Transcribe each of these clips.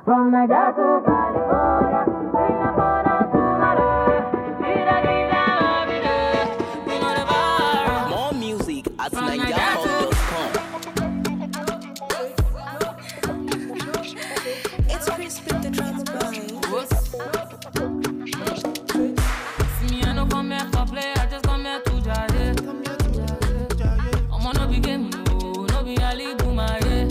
From Nigeria to California, Singapore down to Malay. We da give them every day. We know the bar. More music at From Nigeria NigerHub.com. It's Chris with the drums boy. See me, I no come here for play, I just come here to jare. I'm on no big game, no be Ali Boumare.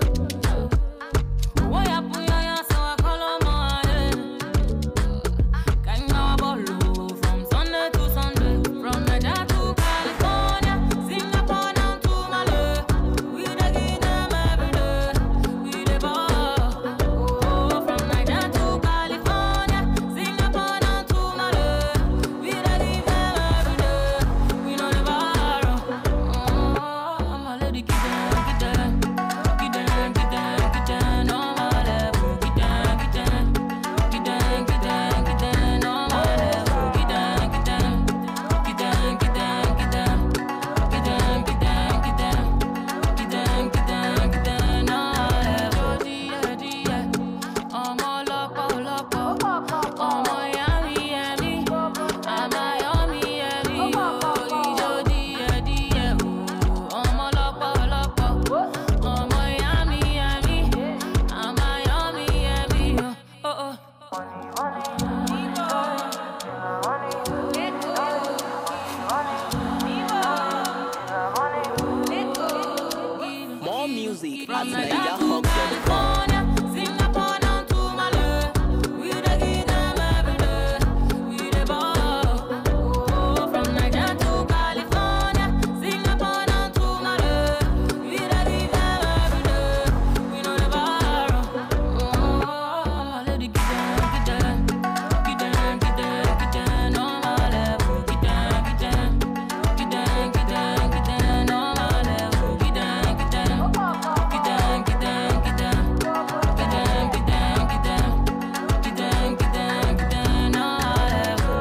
Why you put your hands so I call on my head? Can now ball from Sunday to Sunday, from Nigeria to California, Singapore down to Malay. We da give them every day, we da ball. Oh, from Nigeria to California, Singapore down to Malay. We da give them every day, we know the bar. Oh, I'm a lady, get down, get down, get down, get down, get down on my level, get down, get down, get down, get down, get down on my level, get down, get down, get down, get down, get down, get down, get down, get down, get down, get down, get down on my level. Dia, ọmọ lọ́pọ̀ lọ́pọ̀, ọmọ yummy yummy, àmà yummy yummy o. Ijó díẹ̀ o, ọmọ lọ́pọ̀ lọ́pọ̀, ọmọ yummy yummy, àmà yummy yummy o. Oh oh. More music at From Nigeria to NigerHub.com. California, Singapore down to Malay. We da give them every day, we da ball. Oh, from Nigeria to California, Singapore down to Malay. We da give them every day, we know the bar. Oh, my lady, get down, get down, get down, get down, get down on my level, get down, get down, get down, get down, get down on my level, get down, get down. Get down, get down, get down, get down, get down, get down, get down, get down, get down on our level.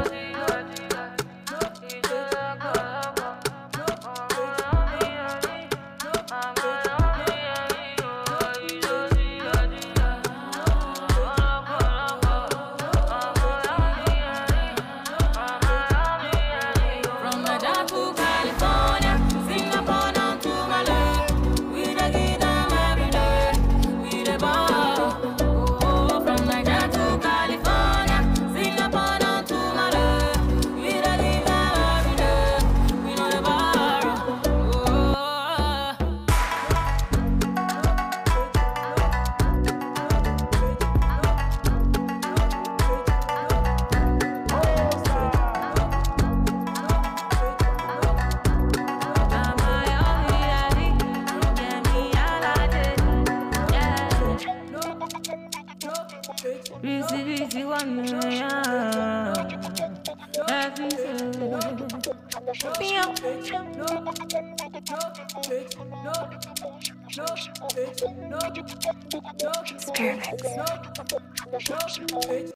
From Nigeria to California, Singapore down to Malay. We da give them every day, we da ball. Oh, from Nigeria to California, Singapore down to Malay. We da give them every day, we know the bar. Oh. Spirit.